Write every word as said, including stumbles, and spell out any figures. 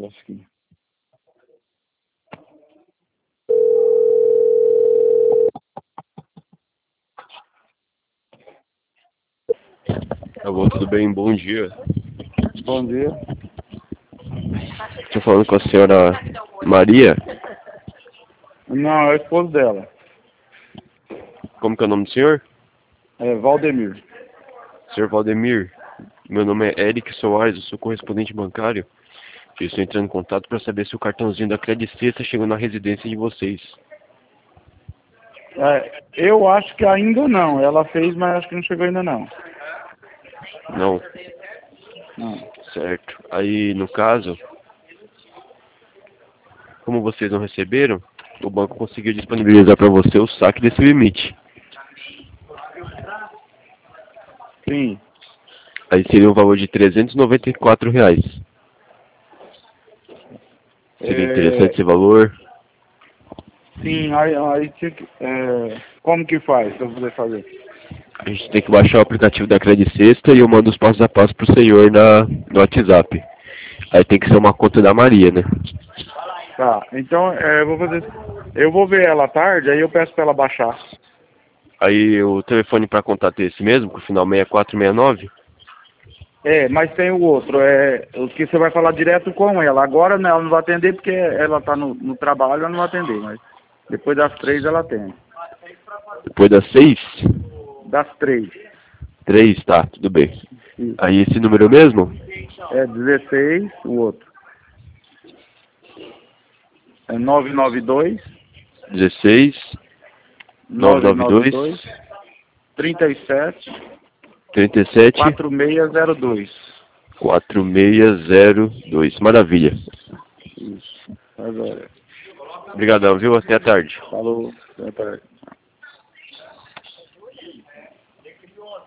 negócio aqui. Alô, tudo bem? Bom dia. Bom dia. Estou falando com a senhora Maria. Não, é o esposo dela. Como que é o nome do senhor? É Valdemir. senhor Valdemir. Meu nome é Eric Soares, eu sou correspondente bancário. Eu estou entrando em contato para saber se o cartãozinho da Credit Sexta chegou na residência de vocês. É, eu acho que ainda não. Ela fez, mas acho que não chegou ainda não. Não? Não. Certo. Aí, no caso, como vocês não receberam, o banco conseguiu disponibilizar para você o saque desse limite. Sim. Aí seria um valor de trezentos e noventa e quatro reais. Seria interessante É, esse valor? sim, aí, aí tinha que, é, como que faz pra eu poder fazer? A gente tem que baixar o aplicativo da Credit Sexta e eu mando os passos a passo pro senhor na, no WhatsApp. Aí tem que ser uma conta da Maria, né? Tá, então é, eu vou fazer. Eu vou ver ela à tarde, aí eu peço pra ela baixar. Aí o telefone para contato é esse mesmo, com o final seis quatro seis nove? É, mas tem o outro, é o que você vai falar direto com ela. Agora né, ela não vai atender porque ela tá no, no trabalho, ela não vai atender, mas depois das três ela atende. Depois das seis? Das três. Três, tá, tudo bem. Isso. Aí esse número mesmo? É dezesseis, o outro. É nove nove dois, dezesseis, nove nove nove nove dois, dois, trinta e sete, trinta e sete, quatro seis zero dois. quatro seis zero dois. Maravilha. Isso. Agora. Obrigadão, viu? Até a tarde. Falou. Até a tarde.